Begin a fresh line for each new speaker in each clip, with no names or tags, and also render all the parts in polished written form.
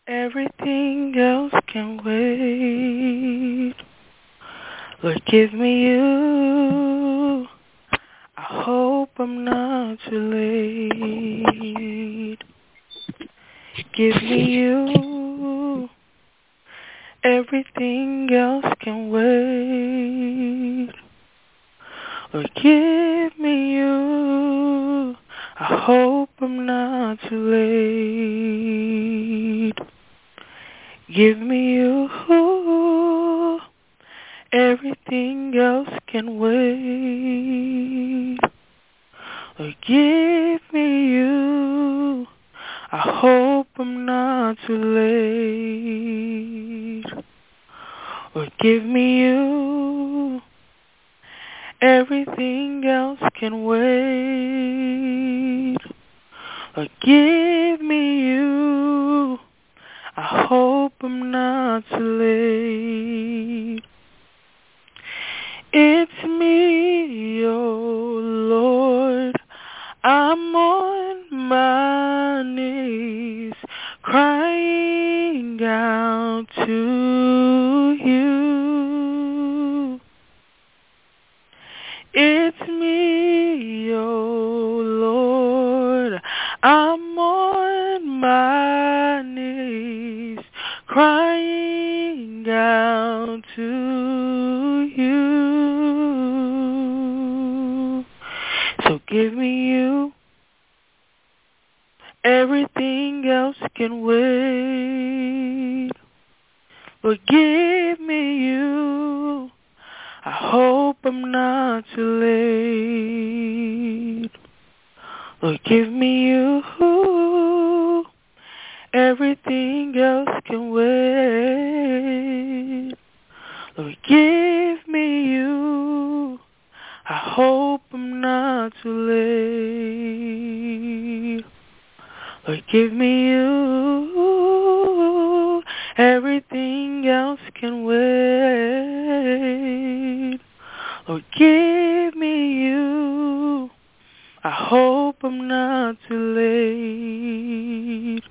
Everything else can wait. Lord, give me you. I hope I'm not too late. Give me you. Everything else can wait. Lord, give me you. I hope I'm not too late. Give me you. Everything else can wait. Lord, give me you. I hope I'm not too late. Lord, give me you. Everything else can wait. Lord, give me you. I hope I'm not too late. It's me, oh Lord. I'm on my knees, crying out to you. It's me, oh Lord. I'm on my knees, crying out to you. So give me you. Everything else can wait. Lord, give me you. I hope I'm not too late. Lord, give me you. Everything else can wait. Lord, give me you. I hope I'm not too late. Lord, give me you. Everything else can wait. Lord, give me you. I hope I'm not too late.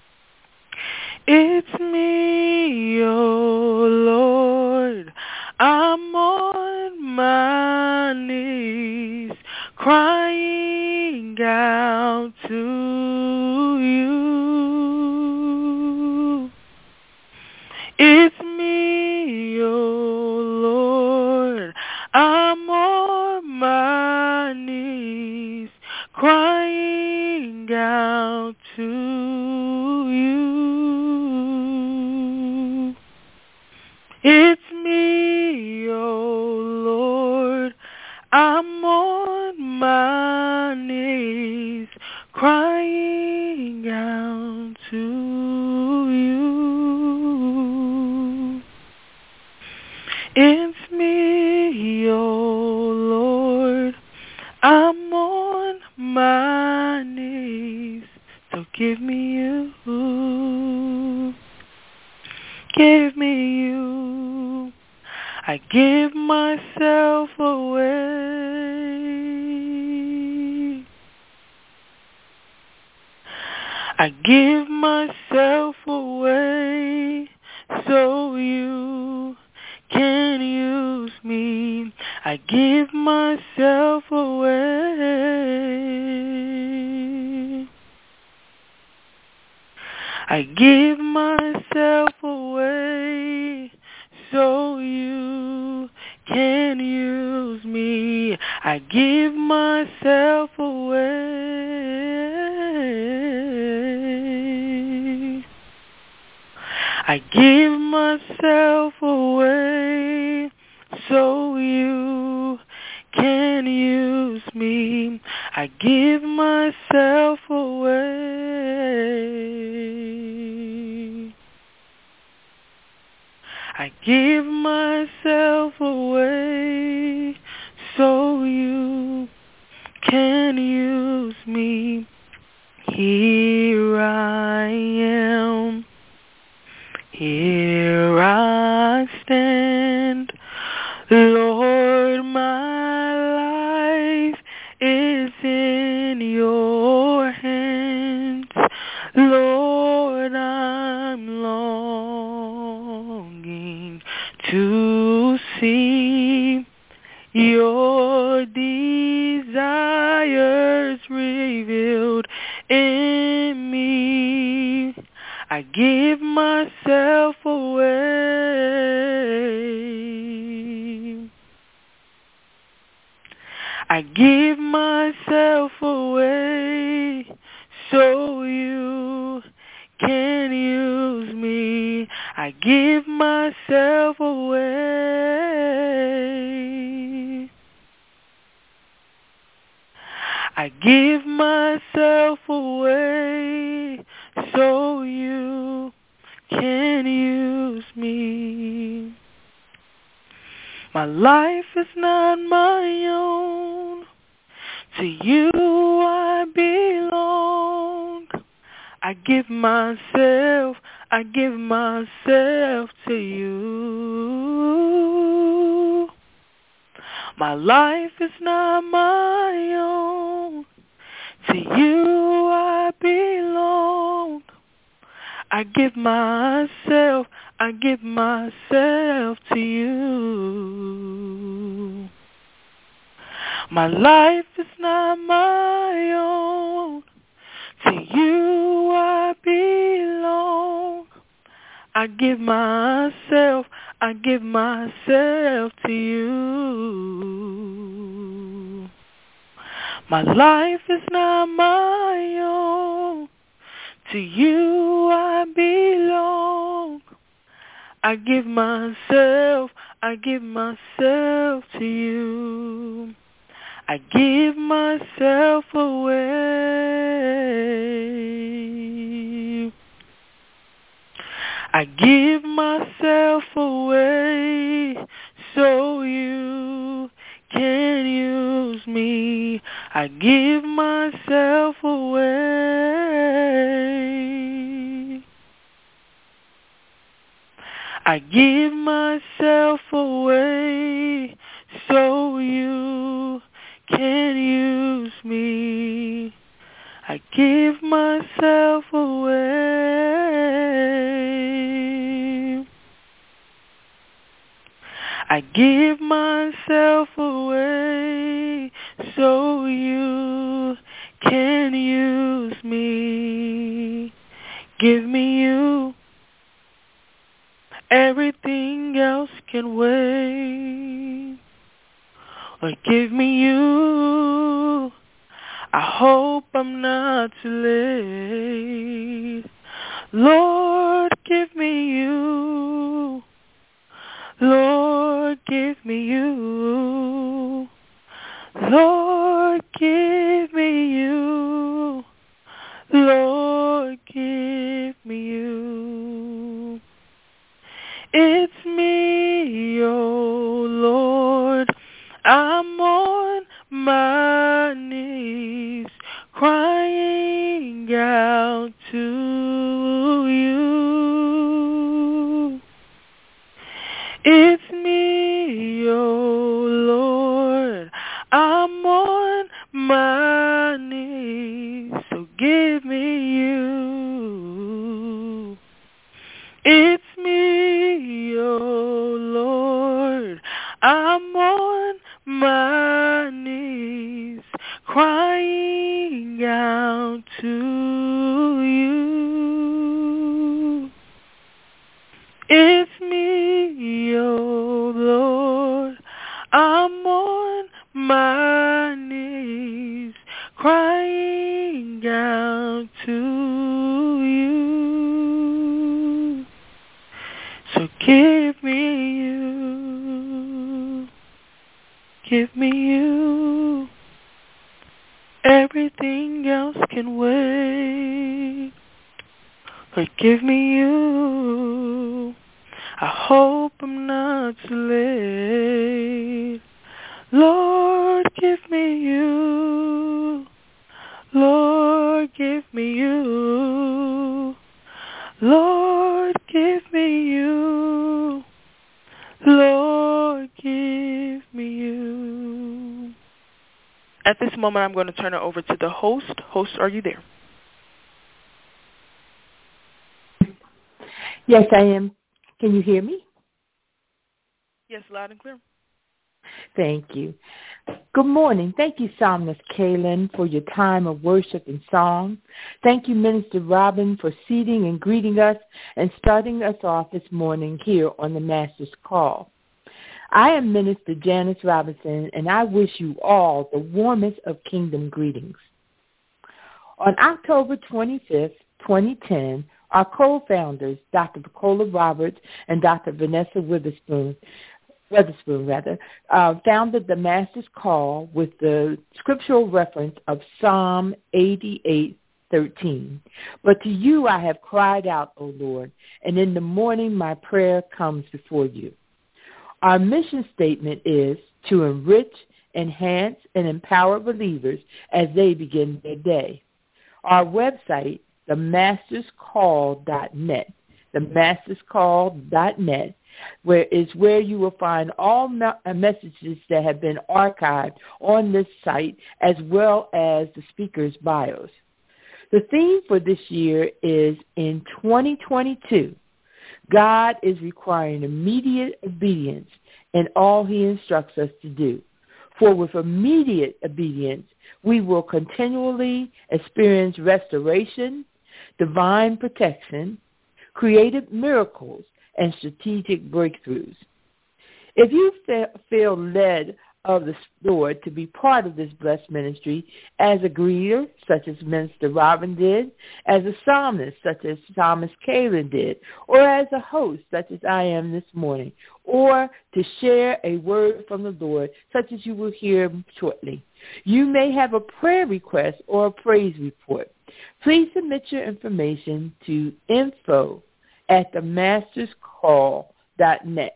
It's me, oh Lord. I'm on my knees, crying out to you. It's me, oh Lord. I'm on my knees, crying out to you. It's me, oh Lord. I'm on my knees, crying out to you. It's me, oh Lord. I'm on my knees, so give me you. Give me you. I give myself away. I give myself away so you can use me. I give myself away. I give myself away so you can use me. I give myself away. I give myself away so you can use me. I give myself away. I give myself away so you can use me. Here I am. Here I stand. Lord, my life is in your hands. Lord, I'm I give myself away. I give myself away so you can use me. I give myself away. I give myself away so you can use me. My life is not my own. To you I belong. I give myself to you. My life is not my own. To you I belong. I give myself to you. My life is not my own. To you I belong. I give myself to you. My life is not my own. To you I belong. I give myself to you. I give myself away. I give myself away so you can use me. I give myself away. I give myself away so you can use me. I give myself away. I give myself away so you can use me. Give me you. Everything else can wait. Or give me you. I hope I'm not too late. Lord, give me you. Lord, give me you. Lord, give me you. Lord, give me you. It's me, oh Lord. I'm on my knees, crying out to you. It's me, oh Lord. I'm on my knees, so give me you. It's me, oh Lord. I'm on my knees, crying out to you. It's me, oh Lord. I'm on my knees, crying out to you. So give me you. Give me you. Everything else can wait. But give me you. I hope I'm not too late. Lord, give me you. Lord, give me you. Lord, give me you. Lord, give me you. At this moment, I'm going to turn it over to the host. Host, are you there?
Yes, I am. Can you hear me?
Yes, loud and clear.
Thank you. Good morning. Thank you, Psalmist Kaylin, for your time of worship and song. Thank you, Minister Robin, for seating and greeting us and starting us off this morning here on the Master's Call. I am Minister Janice Robinson, and I wish you all the warmest of kingdom greetings. On October 25th, 2010, our co-founders, Dr. Nicola Roberts and Dr. Vanessa Weatherspoon, founded the Master's Call with the scriptural reference of Psalm 88:13. But to you I have cried out, O Lord, and in the morning my prayer comes before you. Our mission statement is to enrich, enhance, and empower believers as they begin their day. Our website, themasterscall.net, themasterscall.net, where you will find all messages that have been archived on this site, as well as the speakers' bios. The theme for this year is, in 2022, God is requiring immediate obedience in all he instructs us to do. For with immediate obedience, we will continually experience restoration, divine protection, creative miracles, and strategic breakthroughs. If you feel led of the Lord to be part of this blessed ministry as a greeter, such as Minister Robin did, as a psalmist, such as Psalmist Kaylin did, or as a host, such as I am this morning, or to share a word from the Lord, such as you will hear shortly, you may have a prayer request or a praise report. Please submit your information to info@themasterscall.net.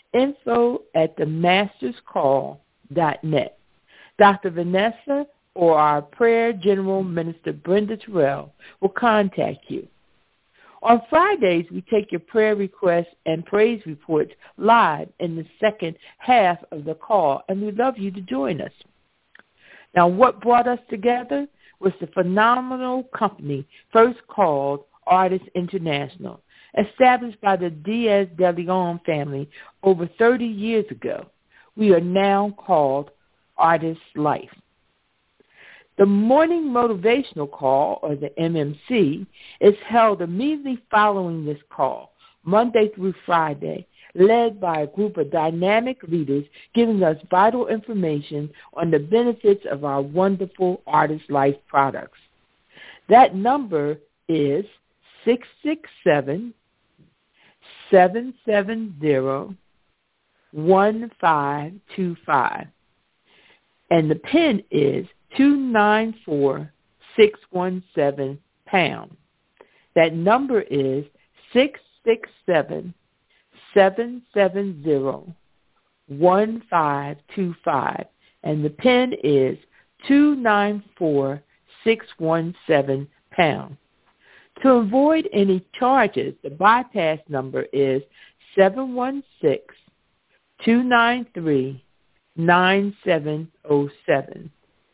info@themasterscall.net. Dr. Vanessa or our Prayer General Minister Brenda Terrell will contact you. On Fridays, we take your prayer requests and praise reports live in the second half of the call, and we'd love you to join us. Now, what brought us together was the phenomenal company first called Artists International, established by the Diaz de Leon family over 30 years ago. We are now called Artist Life. The morning motivational call, or the MMC, is held immediately following this call, Monday through Friday, led by a group of dynamic leaders giving us vital information on the benefits of our wonderful Artist Life products. That number is 667-770-1525, and the PIN is 294617#. That number is 667-770-1525, and the PIN is 294617#. To avoid any charges, the bypass number is 716-293-9707.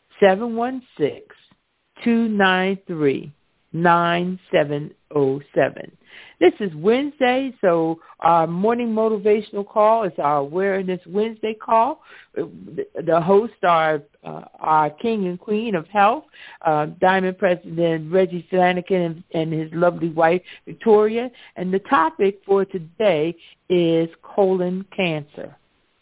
716-293-9707. This is Wednesday, so our morning motivational call is our Awareness Wednesday call. The hosts are our king and queen of health, Diamond President Reggie Flanagan and his lovely wife, Victoria. And the topic for today is colon cancer.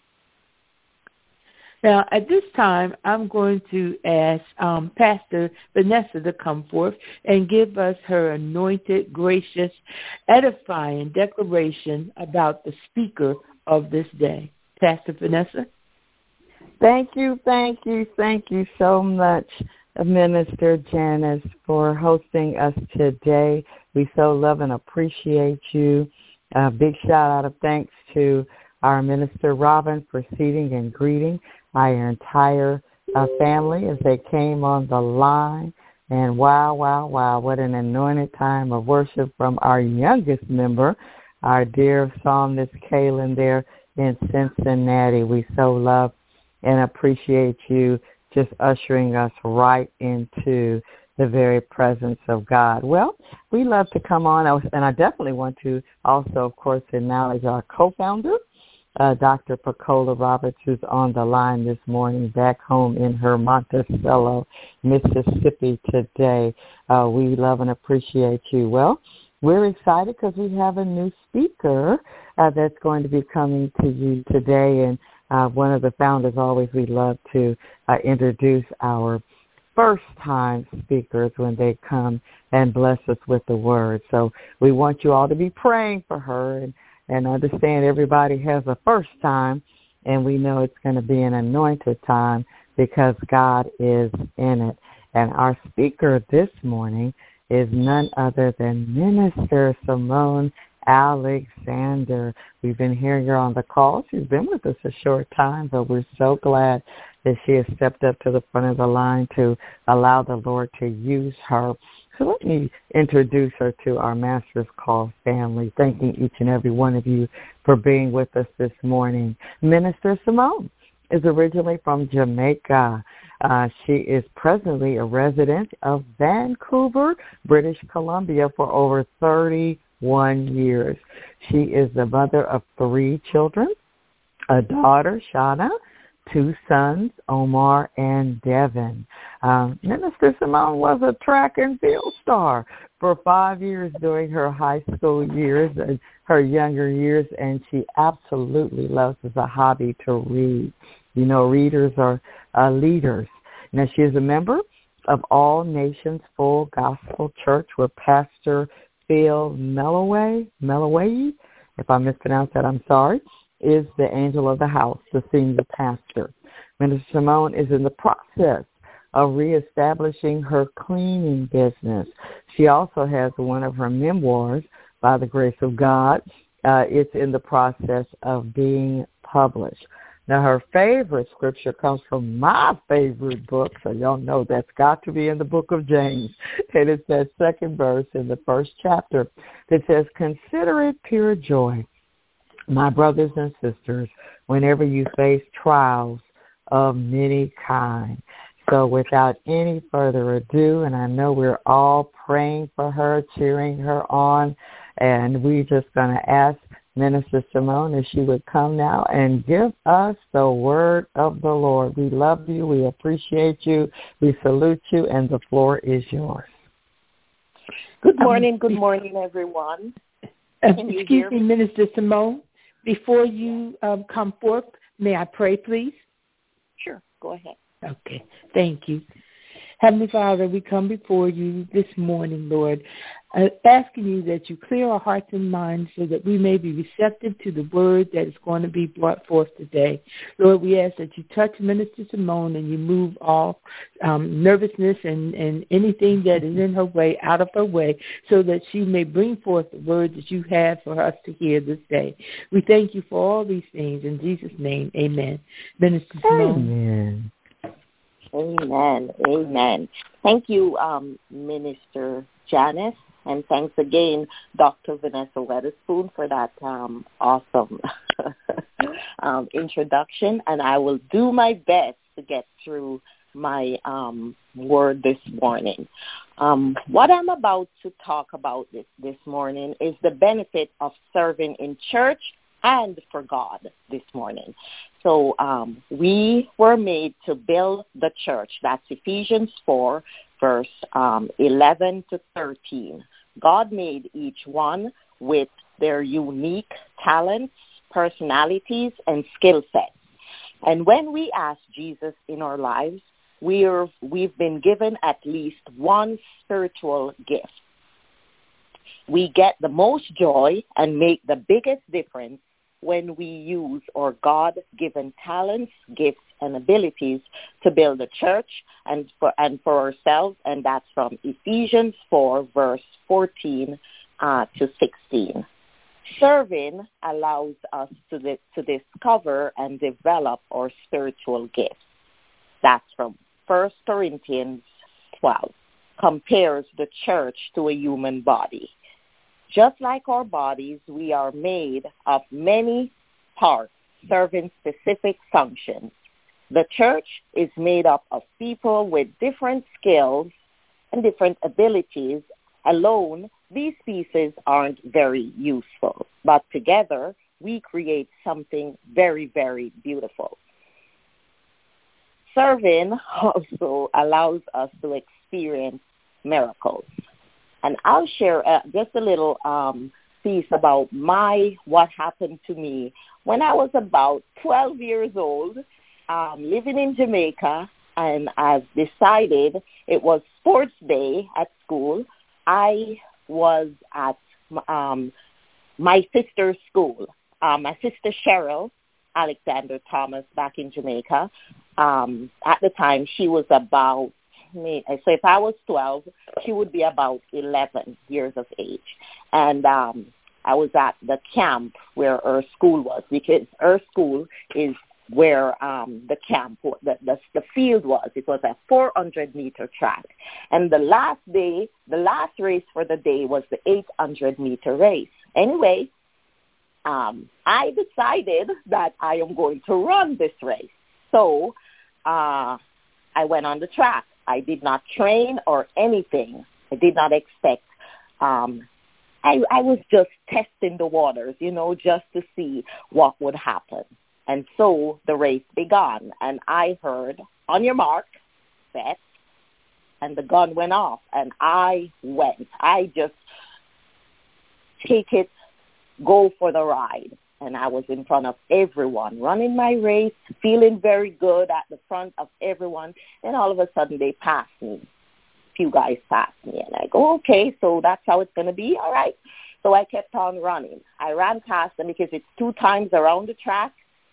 Now, at this time, I'm going to ask Pastor Vanessa to come forth and give us her anointed, gracious, edifying declaration about the speaker of this day. Pastor Vanessa?
Thank you so much, Minister Janice, for hosting us today. We so love and appreciate you. Big shout-out of thanks to our Minister Robin for seating and greeting our entire family as they came on the line. And wow, what an anointed time of worship from our youngest member, our dear psalmist Kaylin there in Cincinnati. We so love and appreciate you just ushering us right into the very presence of God. Well, we love to come on, and I definitely want to also, of course, acknowledge our co-founder Dr. Pacola Roberts, who's on the line this morning, back home in her Monticello, Mississippi today. We love and appreciate you. Well, we're excited because we have a new speaker that's going to be coming to you today. And one of the founders always, we love to introduce our first-time speakers when they come and bless us with the word. So we want you all to be praying for her and understand everybody has a first time, and we know it's going to be an anointed time because God is in it. And our speaker this morning is none other than Minister Simone Alexander. We've been hearing her on the call. She's been with us a short time, but we're so glad that she has stepped up to the front of the line to allow the Lord to use her. So let me introduce her to our Master's Call family, thanking each and every one of you for being with us this morning. Minister Simone is originally from Jamaica. She is presently a resident of Vancouver, British Columbia for over 31 years. She is the mother of 3 children, a daughter, Shauna, 2 sons, Omar and Devin. Minister Simone was a track and field star for 5 years during her high school years and her younger years, and she absolutely loves as a hobby to read. You know, readers are leaders. Now, she is a member of All Nations Full Gospel Church with Pastor Phil Melloway, if I mispronounced that, I'm sorry, is the angel of the house, the senior pastor. Minister Simone is in the process of reestablishing her cleaning business. She also has one of her memoirs, by the grace of God. It's in the process of being published. Now, her favorite scripture comes from my favorite book, so y'all know that's got to be in the book of James. And it's that second verse in the first chapter that says, "Consider it pure joy, my brothers and sisters, whenever you face trials of many kinds." So without any further ado, and I know we're all praying for her, cheering her on, and we're just going to ask Minister Simone if she would come now and give us the word of the Lord. We love you. We appreciate you. We salute you, and the floor is yours.
Good morning, everyone.
Excuse me, Minister Simone. Before you come forth, may I pray, please?
Sure, go ahead.
Okay, thank you. Heavenly Father, we come before you this morning, Lord, asking you that you clear our hearts and minds so that we may be receptive to the word that is going to be brought forth today. Lord, we ask that you touch Minister Simone and you move all nervousness and anything that is in her way out of her way so that she may bring forth the word that you have for us to hear this day. We thank you for all these things. In Jesus' name, amen. Minister Simone.
Amen. Amen. Thank you, Minister Janice, and thanks again, Dr. Vanessa Weatherspoon, for that awesome introduction. And I will do my best to get through my word this morning. What I'm about to talk about this morning is the benefit of serving in church and for God this morning. So we were made to build the church. That's Ephesians 4, verse 11 to 13. God made each one with their unique talents, personalities, and skill sets. And when we ask Jesus in our lives, we've been given at least one spiritual gift. We get the most joy and make the biggest difference when we use our God-given talents, gifts, and abilities to build a church and for ourselves, and that's from Ephesians 4, verse 14 to 16. Serving allows us to discover and develop our spiritual gifts. That's from 1 Corinthians 12. Compares the church to a human body. Just like our bodies, we are made of many parts serving specific functions. The church is made up of people with different skills and different abilities. Alone, these pieces aren't very useful, but together we create something very, very beautiful. Serving also allows us to experience miracles. And I'll share just a little piece about what happened to me when I was about 12 years old, living in Jamaica, and I've decided it was sports day at school. I was at my sister's school. My sister Cheryl Alexander Thomas back in Jamaica. At the time, she was about, so if I was 12, she would be about 11 years of age. And I was at the camp where her school was, because her school is where the camp, the field was. It was a 400-meter track. And the last race for the day was the 800-meter race. Anyway, I decided that I am going to run this race. So I went on the track. I did not train or anything. I did not expect. I was just testing the waters, just to see what would happen. And so the race began, and I heard, on your mark, set, and the gun went off, and I went. I just take it, go for the ride. And I was in front of everyone, running my race, feeling very good at the front of everyone. And all of a sudden, they passed me. A few guys passed me. And I go, okay, so that's how it's going to be? All right. So I kept on running. I ran past them because it's 2 times around the track.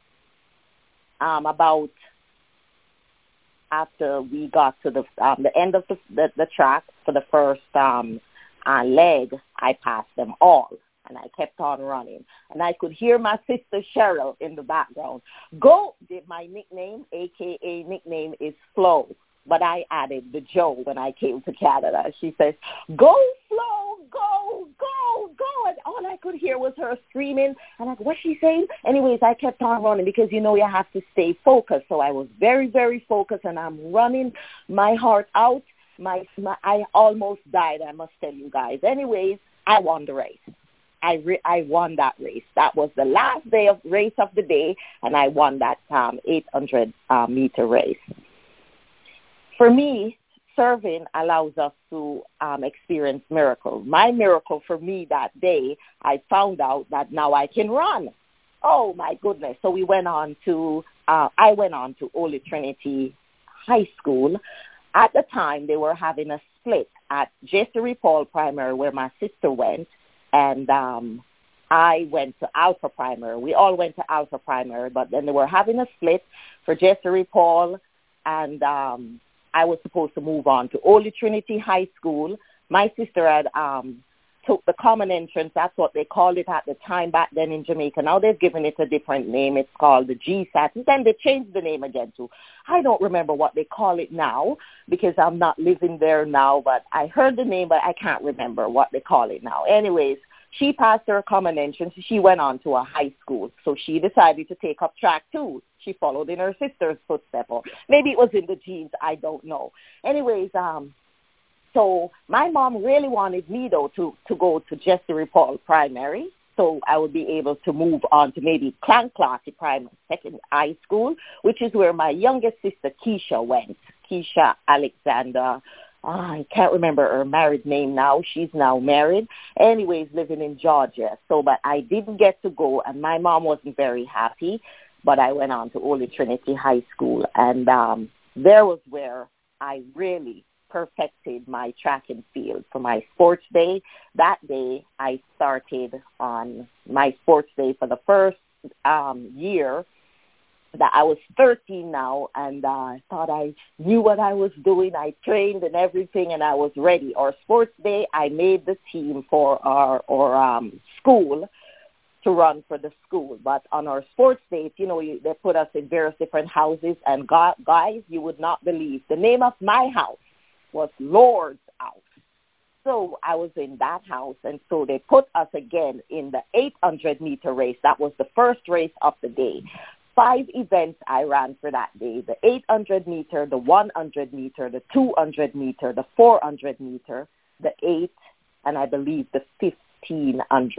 About after we got to the end of the track for the first leg, I passed them all. And I kept on running. And I could hear my sister Cheryl in the background. Go! My nickname, a.k.a. nickname, is Flo. But I added the Joe when I came to Canada. She says, go, Flo, go, go, go. And all I could hear was her screaming. And I go, what's she saying? Anyways, I kept on running because, you have to stay focused. So I was very, very focused, and I'm running my heart out. I almost died, I must tell you guys. Anyways, I won the race. I won that race. That was the last race of the day, and I won that 800-meter race. For me, serving allows us to experience miracles. My miracle for me that day, I found out that now I can run. Oh, my goodness. So I went on to Holy Trinity High School. At the time, they were having a split at Jesse Paul Primary, where my sister went. And I went to Alpha Primary. We all went to Alpha Primary, but then they were having a split for Jesse Paul, and I was supposed to move on to Holy Trinity High School. My sister had took the common entrance. That's what they called it at the time back then in Jamaica. Now they've given it a different name. It's called the GSAT. And then they changed the name again to, I don't remember what they call it now because I'm not living there now, but I heard the name, but I can't remember what they call it now. Anyways, she passed her common entrance. She went on to a high school. So she decided to take up track too. She followed in her sister's footsteps, or maybe it was in the genes. I don't know. Anyways, so my mom really wanted me, though, to go to Jesse Paul Primary, so I would be able to move on to maybe Clan-Clarke Primary, second high school, which is where my youngest sister, Keisha, went. Keisha Alexander. I can't remember her married name now. She's now married. Anyways, living in Georgia. So, but I didn't get to go, and my mom wasn't very happy, but I went on to Holy Trinity High School, and there was where I really perfected my track and field for my sports day. That day, I started on my sports day for the first year. That I was 13 now, and I thought I knew what I was doing. I trained and everything, and I was ready. Our sports day, I made the team for our school to run for the school. But on our sports days, they put us in various different houses, and guys, you would not believe, the name of my house was Lord's House. So I was in that house, and so they put us again in the 800-meter race. That was the first race of the day. 5 events I ran for that day: the 800-meter, the 100-meter, the 200-meter, the 400-meter, the 8, and I believe the 1500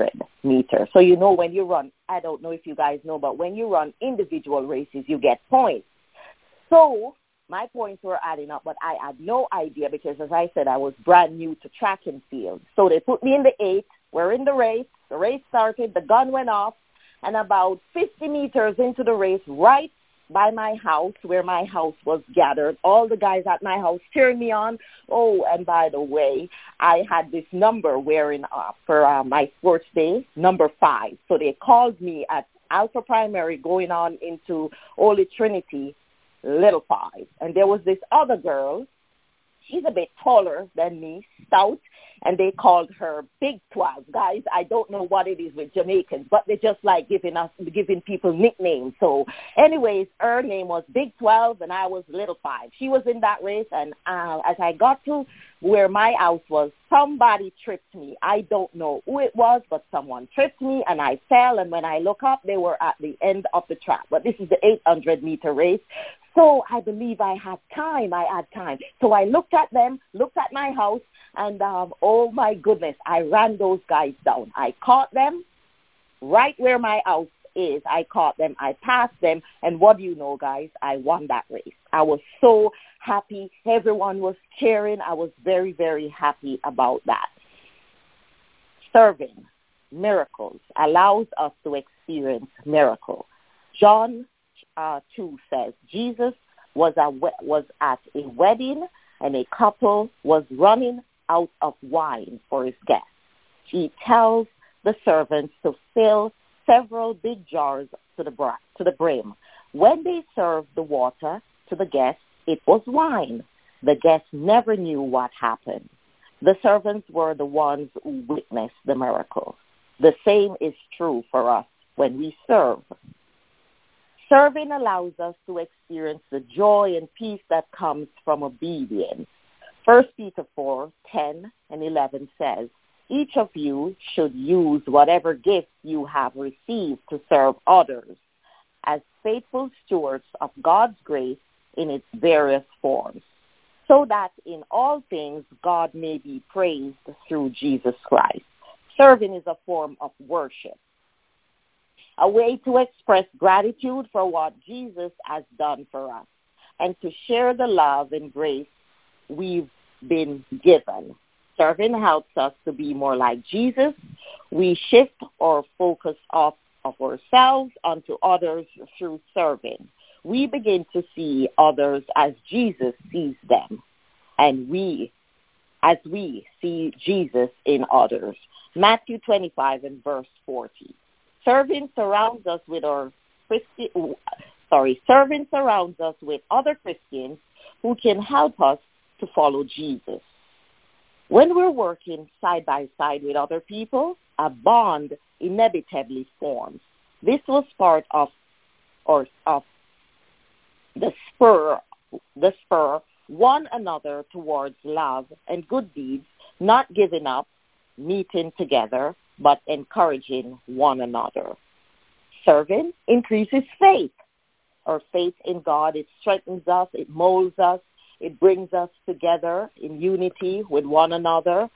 meter. So you know when you run, I don't know if you guys know, but when you run individual races, you get points. So my points were adding up, but I had no idea because, as I said, I was brand new to track and field. So they put me in the 8. We're in the race. The race started. The gun went off. And about 50 meters into the race, right by my house, where my house was gathered, all the guys at my house cheering me on. Oh, and by the way, I had this number wearing for my sports day, number 5. So they called me at Alpha Primary going on into Holy Trinity, little 5. And there was this other girl. She's a bit taller than me, stout, and they called her Big 12. Guys, I don't know what it is with Jamaicans, but they just like giving people nicknames. So anyways, her name was Big 12, and I was Little 5. She was in that race, and as I got to where my house was, somebody tripped me. I don't know who it was, but someone tripped me, and I fell, and when I look up, they were at the end of the track. But this is the 800-meter race. So I believe I had time. So I looked at them, looked at my house, and oh, my goodness, I ran those guys down. I caught them right where my house is. I caught them. I passed them. And what do you know, guys? I won that race. I was so happy. Everyone was cheering. I was very, very happy about that. Serving miracles allows us to experience miracles. John 2 says, Jesus was at a wedding, and a couple was running out of wine for his guests. He tells the servants to fill several big jars to the brim. When they served the water to the guests, it was wine. The guests never knew what happened. The servants were the ones who witnessed the miracle. The same is true for us when we serve. Serving allows us to experience the joy and peace that comes from obedience. 1 Peter 4:10 and 11 says, each of you should use whatever gift you have received to serve others as faithful stewards of God's grace in its various forms, so that in all things God may be praised through Jesus Christ. Serving is a form of worship, a way to express gratitude for what Jesus has done for us and to share the love and grace we've been given. Serving helps us to be more like Jesus. We shift our focus off of ourselves onto others through serving. We begin to see others as Jesus sees them, and as we see Jesus in others. Matthew 25 and verse 40. Serving surrounds us with other Christians who can help us to follow Jesus. When we're working side by side with other people, a bond inevitably forms. This was part of the spur one another towards love and good deeds, not giving up, meeting together, but encouraging one another. Serving increases faith. Our faith in God, it strengthens us, it molds us, it brings us together in unity with one another.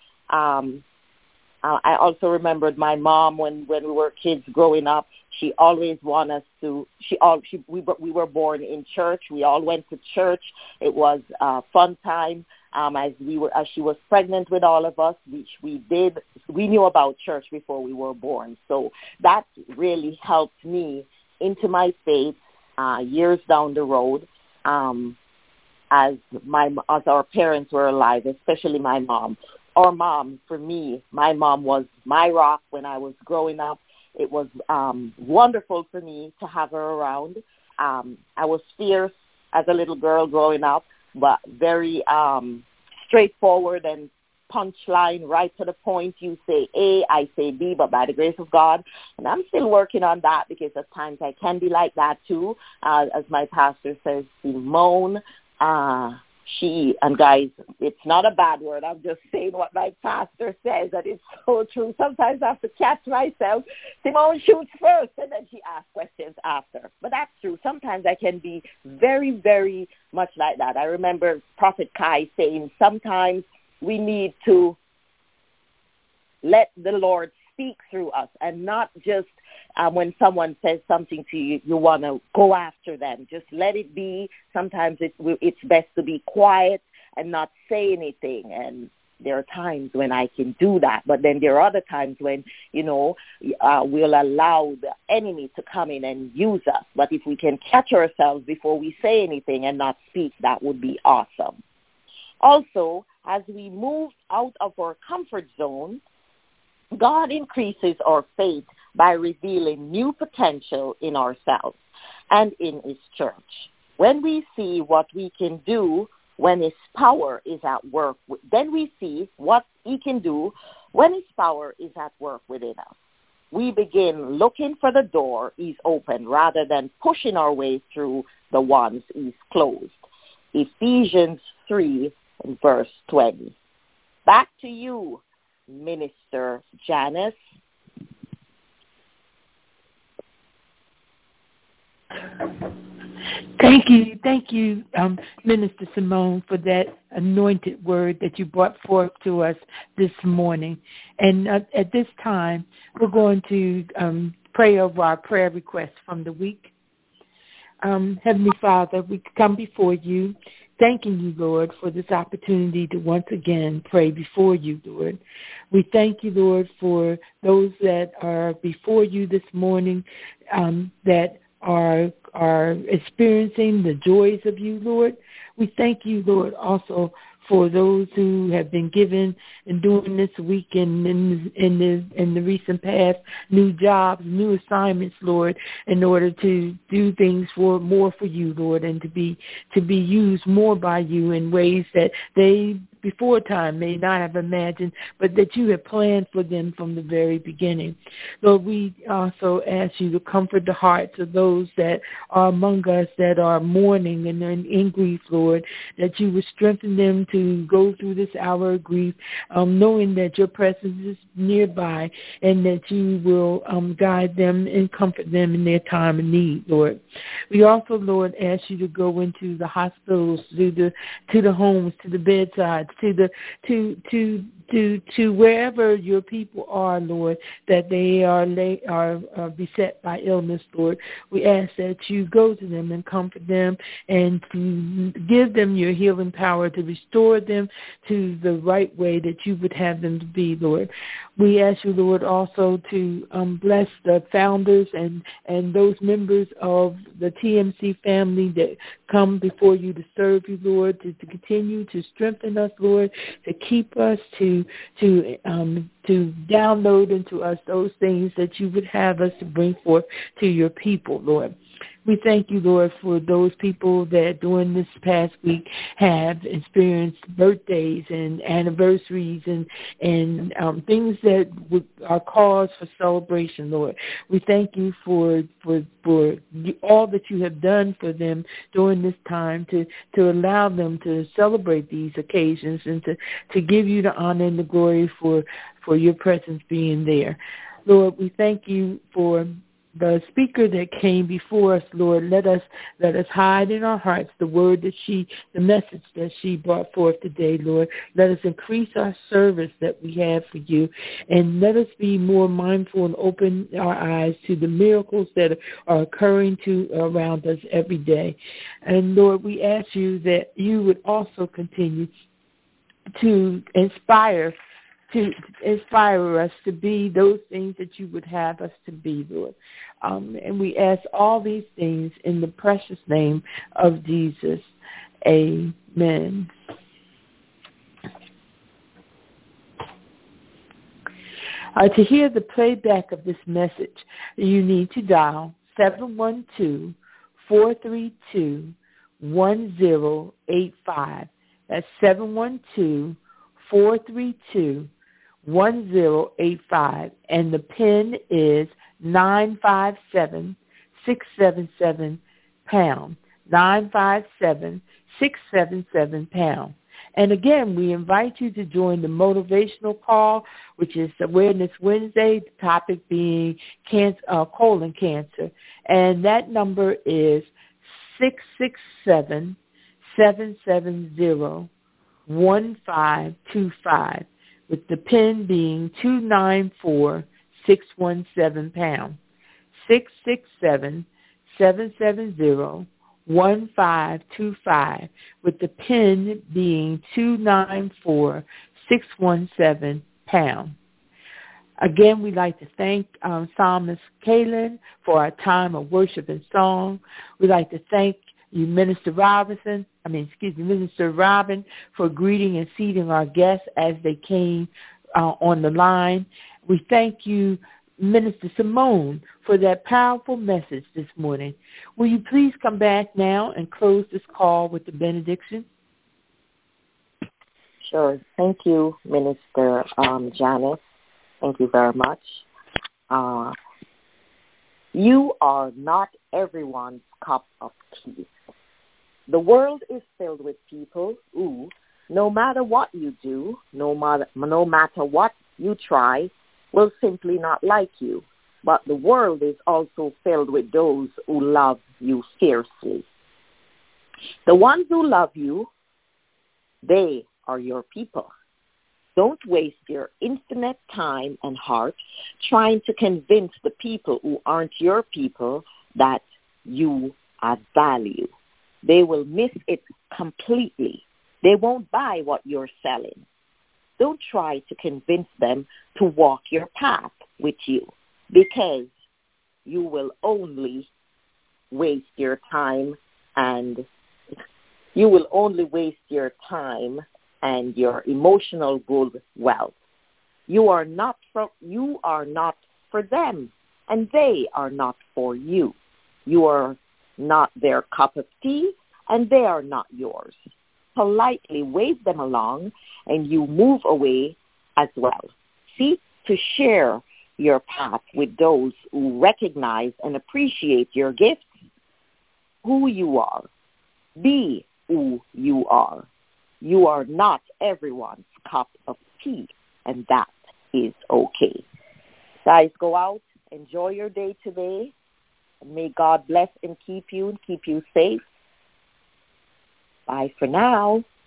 I also remembered my mom when we were kids growing up. She always wanted us to. We were born in church. We all went to church. It was a fun time. As she was pregnant with all of us, which we did. We knew about church before we were born. So that really helped me into my faith years down the road. As our parents were alive, especially my mom. Our mom, for me, my mom was my rock when I was growing up. It was wonderful for me to have her around. I was fierce as a little girl growing up, but very straightforward and punchline, right to the point. You say A, I say B, but by the grace of God. And I'm still working on that because at times I can be like that too. As my pastor says, Simone, and guys, it's not a bad word. I'm just saying what my pastor says, and it's so true. Sometimes I have to catch myself. Simone shoots first, and then she asks questions after. But that's true. Sometimes I can be very, very much like that. I remember Prophet Kai saying sometimes we need to let the Lord speak through us, and not just when someone says something to you, you want to go after them. Just let it be. Sometimes it's best to be quiet and not say anything. And there are times when I can do that, but then there are other times when, we'll allow the enemy to come in and use us. But if we can catch ourselves before we say anything and not speak, that would be awesome. Also, as we move out of our comfort zone, God increases our faith by revealing new potential in ourselves and in his church. When we see what we can do when his power is at work, then we see what he can do when his power is at work within us. We begin looking for the door he's opened rather than pushing our way through the ones he's closed. Ephesians 3, verse 20. Back to you, Minister Janice.
Thank you, Minister Simone, for that anointed word that you brought forth to us this morning. And at this time, we're going to pray over our prayer requests from the week. Heavenly Father, we come before you, thanking you, Lord, for this opportunity to once again pray before you, Lord. We thank you, Lord, for those that are before you this morning that are experiencing the joys of you, Lord. We thank you, Lord, also for those who have been given and doing this week and in the recent past new jobs, new assignments, Lord, in order to do things more for you, Lord, and to be used more by you in ways that they before time may not have imagined, but that you have planned for them from the very beginning. Lord, we also ask you to comfort the hearts of those that are among us that are mourning and in grief, Lord, that you would strengthen them to go through this hour of grief, knowing that your presence is nearby and that you will guide them and comfort them in their time of need, Lord. We also, Lord, ask you to go into the hospitals, to the homes, to the bedsides, to wherever your people are, Lord, that they are beset by illness, Lord. We ask that you go to them and comfort them and to give them your healing power to restore them to the right way that you would have them to be, Lord. We ask you, Lord, also to bless the founders and those members of the TMC family that come before you to serve you, Lord, to continue to strengthen us, Lord, to keep us, to download into us those things that you would have us to bring forth to your people, Lord. We thank you, Lord, for those people that during this past week have experienced birthdays and anniversaries and things that are cause for celebration, Lord. We thank you for all that you have done for them during this time to allow them to celebrate these occasions and to give you the honor and the glory for your presence being there. Lord, we thank you for the speaker that came before us, Lord. Let us hide in our hearts the message that she brought forth today, Lord. Let us increase our service that we have for you, and let us be more mindful and open our eyes to the miracles that are occurring around us every day. And Lord, we ask you that you would also continue to inspire us to be those things that you would have us to be, Lord. And we ask all these things in the precious name of Jesus. Amen. To hear the playback of this message, you need to dial 712-432-1085. That's 712-432-1085, and the PIN is 957-677-pound, 957-677-pound. And again, we invite you to join the motivational call, which is Awareness Wednesday, the topic being colon cancer. And that number is 667-770-1525, with the PIN being 294 617-POUND. 667-770-1525, with the PIN being 294617-POUND. Again, we'd like to thank Psalmist Kaylin for our time of worship and song. We'd like to thank you, Minister Robin, for greeting and seating our guests as they came on the line. We thank you, Minister Simone, for that powerful message this morning. Will you please come back now and close this call with the benediction?
Sure. Thank you, Minister Janice. Thank you very much. You are not everyone's cup of tea. The world is filled with people who, no matter what you do, no matter what you try, will simply not like you. But the world is also filled with those who love you fiercely. The ones who love you, they are your people. Don't waste your infinite time and heart trying to convince the people who aren't your people that you add value. They will miss it completely. They won't buy what you're selling. Don't try to convince them to walk your path with you, because you will only waste your time and your emotional good wealth. You are not for them, and they are not for you. You are not their cup of tea, and they are not yours. Politely wave them along, and you move away as well. Seek to share your path with those who recognize and appreciate your gifts, who you are. Be who you are. You are not everyone's cup of tea, and that is okay. Guys, go out, enjoy your day today, and may God bless and keep you safe. Bye for now.